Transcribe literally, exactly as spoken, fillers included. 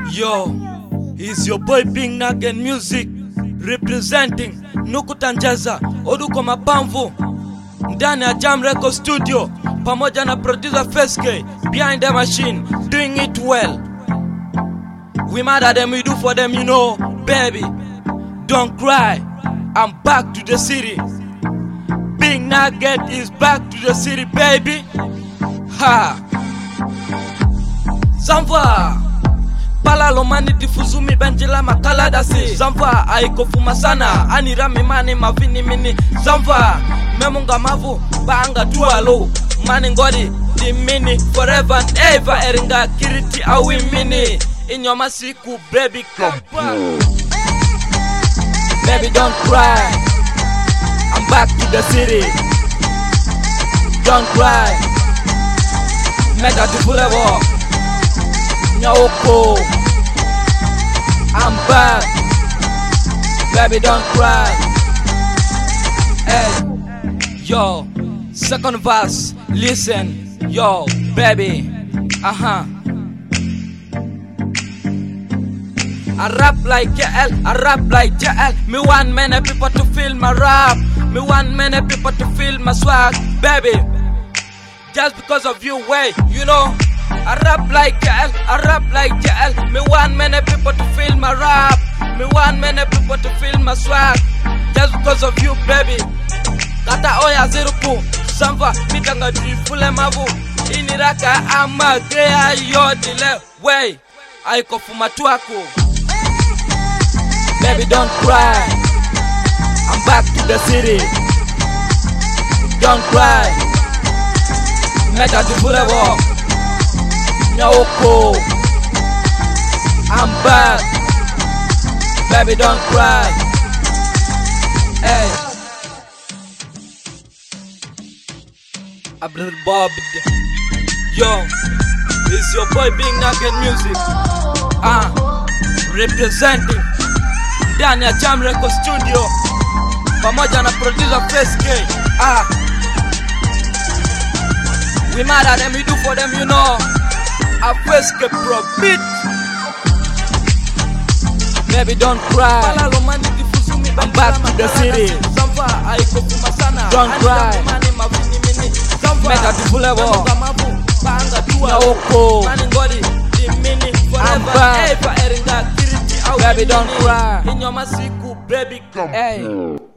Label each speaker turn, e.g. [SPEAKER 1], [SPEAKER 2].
[SPEAKER 1] Yo, it's your boy Big Nugget Music representing Nukutanjaza Oduko Mapamvu ndani ya Jam Record Studio pamoja na producer Feske behind the machine doing it well. We mad at them, we do for them, you know, baby. Don't cry, I'm back to the city. Big Nugget is back to the city, baby. Ha! Zamva Pala lomani difuzumi benjila makala dasi. Zamva aikofuma sana anirami mani mavini mini. Zamva memunga mavu baanga tualo. Mani ngodi di mini forever and ever. Eringa kiriti awi mini inyoma siku baby come back. Baby don't cry, I'm back to the city. Don't cry, mega tufulevo Nyoko, I'm back. Baby don't cry. Hey, yo, second verse, listen. Yo, baby, uh-huh. I rap like J L, I rap like J L. Me want many people to feel my rap. Me want many people to feel my swag, baby. Just because of you, way, you know. I rap like J L, I rap like J L. Me want many people to feel my rap. Me want many people to feel my swag. Just because of you, baby. Kata oya zirupu, Zamva mitanga difule mavu. Iniraka ama gea yodile, way. Aiko fumatuako. Baby don't cry, I'm back to the city. Don't cry, meta tufulevo Nyoko, I'm back. Baby don't cry. Hey, Abdul Bob. Yo, it's your boy Big Nugget Music. Ah, uh, representing ndani ya Jam Record Studio pamoja na producer Feske. Ah, we mad at them, we do for them, you know. A Feske pro beat. Baby don't cry, I'm back to the city. Don't cry, mega tufulevo Nyoko, I'm back. Baby don't cry. Hey.